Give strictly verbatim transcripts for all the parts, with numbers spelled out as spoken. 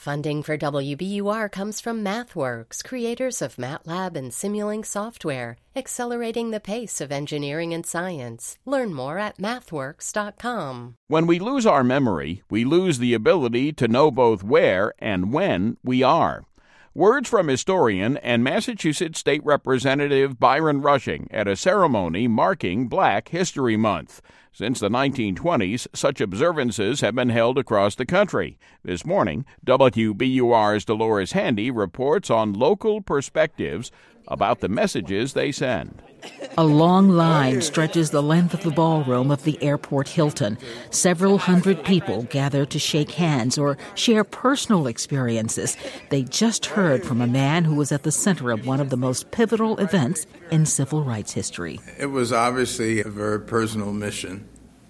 Funding for W B U R comes from MathWorks, creators of MATLAB and Simulink software, accelerating the pace of engineering and science. Learn more at mathworks dot com. When we lose our memory, we lose the ability to know both where and when we are. Words from historian and Massachusetts State Representative Byron Rushing at a ceremony marking Black History Month. Since the nineteen twenties, such observances have been held across the country. This morning, W B U R's Dolores Handy reports on local perspectives about the messages they send. A long line stretches the length of the ballroom of the airport Hilton. Several hundred people gather to shake hands or share personal experiences. They just heard from a man who was at the center of one of the most pivotal events in civil rights history. It was obviously a very personal mission.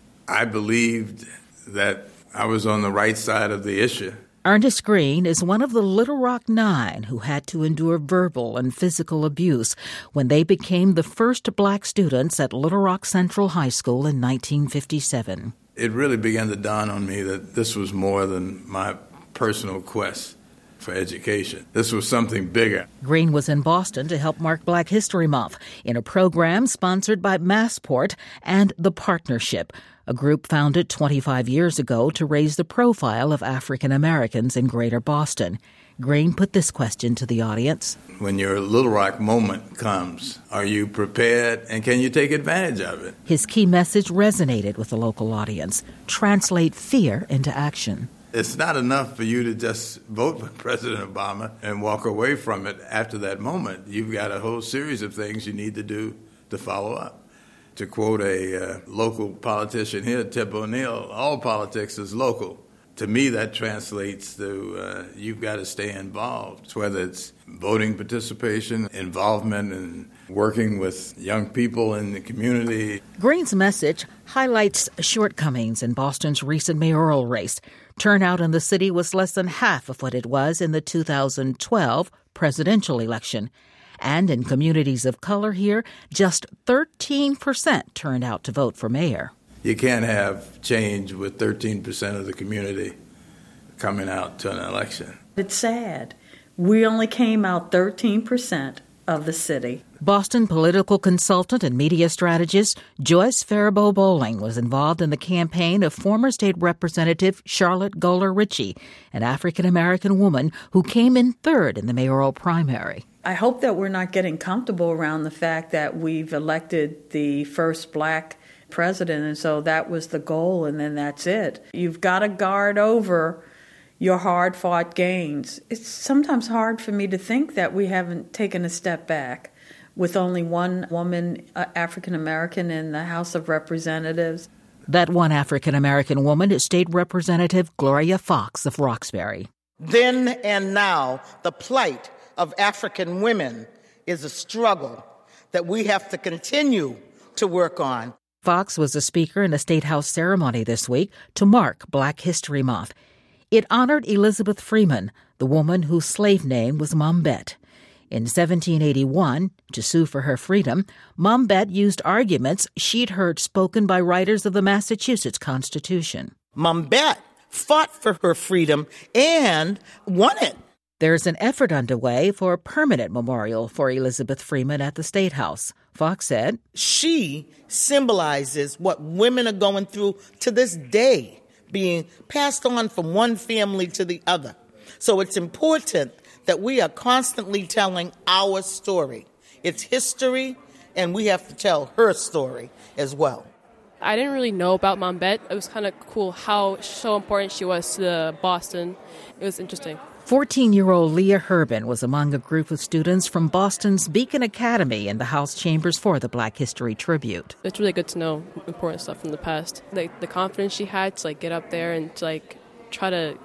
I believed that I was on the right side of the issue. Ernest Green is one of the Little Rock Nine who had to endure verbal and physical abuse when they became the first black students at Little Rock Central High School in nineteen fifty-seven. It really began to dawn on me that this was more than my personal quest for education. This was something bigger. Green was in Boston to help mark Black History Month in a program sponsored by Massport and The Partnership, a group founded twenty-five years ago to raise the profile of African Americans in Greater Boston. Green put this question to the audience. When your Little Rock moment comes, are you prepared and can you take advantage of it? His key message resonated with the local audience. Translate fear into action. It's not enough for you to just vote for President Obama and walk away from it after that moment. You've got a whole series of things you need to do to follow up. To quote a uh, local politician here, Tip O'Neill, all politics is local. To me, that translates to uh, you've got to stay involved, whether it's voting participation, involvement in working with young people in the community. Green's message highlights shortcomings in Boston's recent mayoral race. Turnout in the city was less than half of what it was in the two thousand twelve presidential election. And in communities of color here, just thirteen percent turned out to vote for mayor. You can't have change with thirteen percent of the community coming out to an election. It's sad. We only came out thirteen percent of the city. Boston political consultant and media strategist Joyce Faribault Bowling was involved in the campaign of former state representative Charlotte Goler Ritchie, an African-American woman who came in third in the mayoral primary. I hope that we're not getting comfortable around the fact that we've elected the first black president, and so that was the goal, and then that's it. You've got to guard over your hard-fought gains. It's sometimes hard for me to think that we haven't taken a step back with only one woman, uh, African-American, in the House of Representatives. That one African-American woman is State Representative Gloria Fox of Roxbury. Then and now, the plight of African women is a struggle that we have to continue to work on. Fox was a speaker in a State House ceremony this week to mark Black History Month. It honored Elizabeth Freeman, the woman whose slave name was Mumbet. In seventeen eighty-one, to sue for her freedom, Mumbet used arguments she'd heard spoken by writers of the Massachusetts Constitution. Mumbet fought for her freedom and won it. There's an effort underway for a permanent memorial for Elizabeth Freeman at the State House. Fox said, "She symbolizes what women are going through to this day, being passed on from one family to the other. So it's important that we are constantly telling our story. It's history, and we have to tell her story as well." I didn't really know about Mumbet. It was kind of cool how so important she was to Boston. It was interesting. fourteen-year-old Leah Herbin was among a group of students from Boston's Beacon Academy in the House chambers for the Black History Tribute. It's really good to know important stuff from the past. Like the confidence she had to like get up there and to, like try to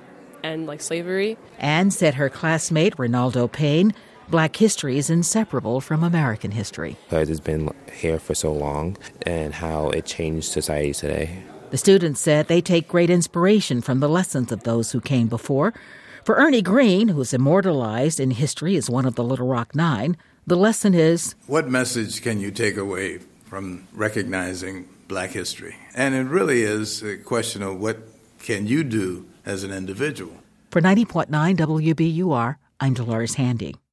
end like slavery. And said her classmate Ronaldo Payne, Black history is inseparable from American history. Because it's been here for so long and how it changed society today. The students said they take great inspiration from the lessons of those who came before. For Ernie Green, who's immortalized in history as one of the Little Rock Nine, the lesson is, what message can you take away from recognizing Black history? And it really is a question of what can you do as an individual. For ninety point nine W B U R, I'm Dolores Handy.